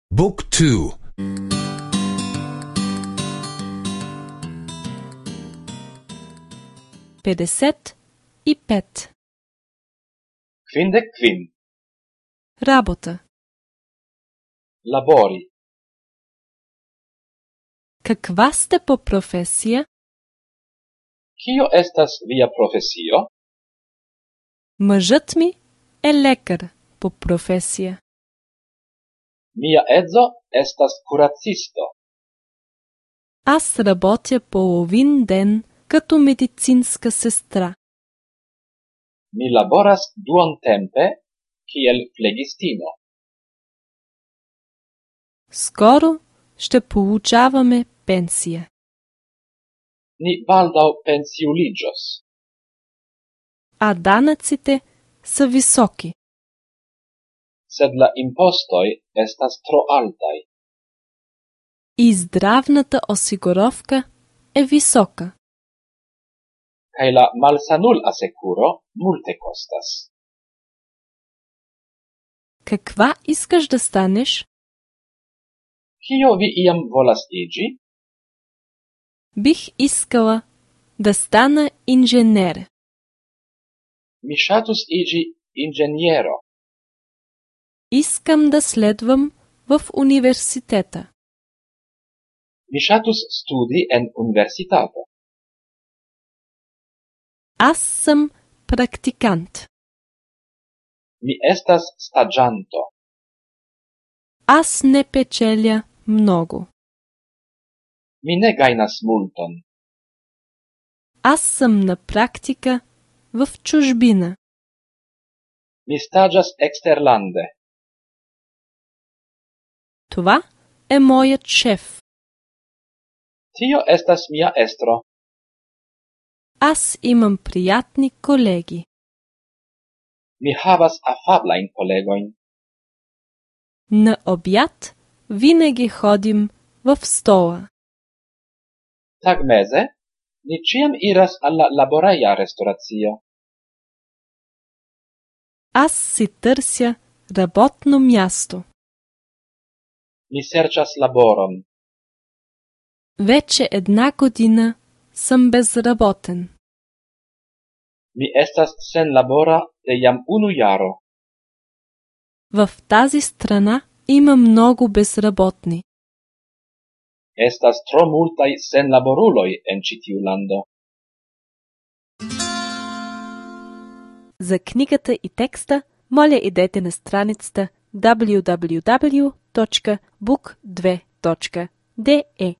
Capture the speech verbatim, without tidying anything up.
Book two. петдесет и пет. Kvindek kvin. Работа. Labori. Каква сте по професия? Kio estas via profesio? Мъжът ми е лекар по професия. Mia edzo estas kuracisto. Аз работя половин ден като медицинска сестра. Mi laboras duontempe kiel flegistino. Скоро ще получаваме пенсия. Ni baldaŭ pensiuliĝos. А данъците са високи. Sed la impostoj estas tro altaj. И здравната осигуровка е висока. Kaj la malsanul-asekuro multe kostas. Каква искаш да станеш? Kio vi iam volas iĝi? Бих искала да стана инженер. Mi ŝatus iĝi inĝeniero. Искам да следвам в университета. Mi ŝatus studi en universitato. Аз съм практикант. Mi estas staĝanto. Аз не печеля много. Mi ne gajnas multon. Аз съм на практика в чужбина. Mi staĝas eksterlande. Това е моят шеф. Tio estas mia estro. Аз имам приятни колеги. Mi havas afablajn kolegojn. На обяд винаги ходим в стола. Tagmeze ni ĉiam iras al la laboreja restoracio. Аз си търся работно място. Mi serĉas laboron. Вече една година съм безработен. Mi estas senlabora de jam unu jaro. В тази страна има много безработни. Estas tro multaj senlaboruloj en ĉi tiu lando. За книгата и текста, моля идете на страницата дабли ю дабли ю дабли ю точка бук две точка де е.